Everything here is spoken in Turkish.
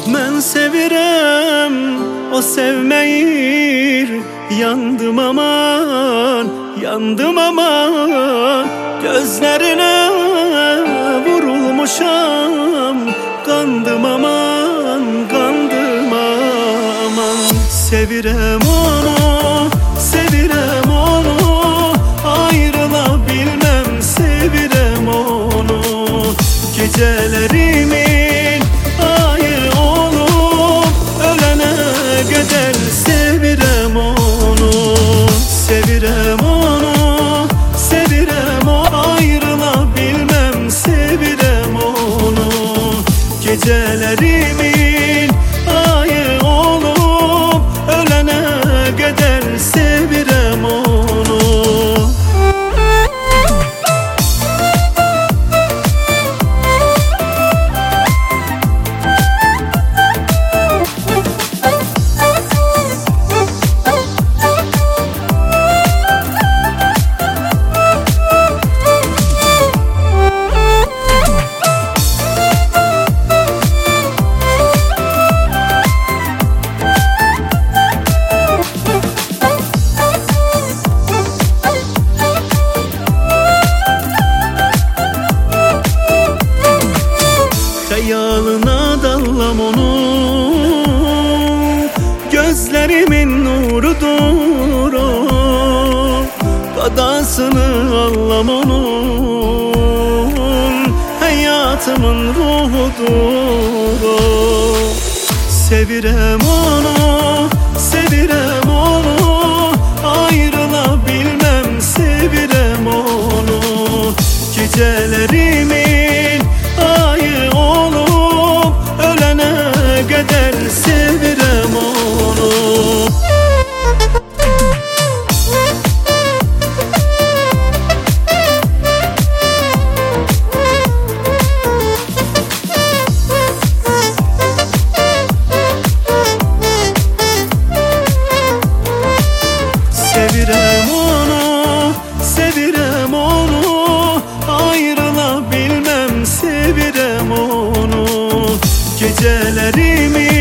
Ben sevirem, o sevmeyir. Yandım aman, yandım aman. Gözlerine vurulmuşam. Kandım aman, kandım aman. Sevirem onu, sevirem onu. Ayrılabilmem, sevirem onu. Gecelerimin ayı olup ölene kadar sevirem onu. Sevirem onu, sevirem onu. Ayrılabilmem, sevirem onu. Gecelerimin ayı olup ölene kadar sevirem onu. Hayalına dallam onu, gözlerimin nurudur o. Kadasını allam onun, hayatımın ruhudur o. Sevirem onu, sevirem onu. Ayrılabilmem, sevirem onu. Gecelerimin ayı olup ölene kadar sevirem onu. Sevirem onu, sevirem onu. Ayrılabilmem, sevirem onu. Gecelerimi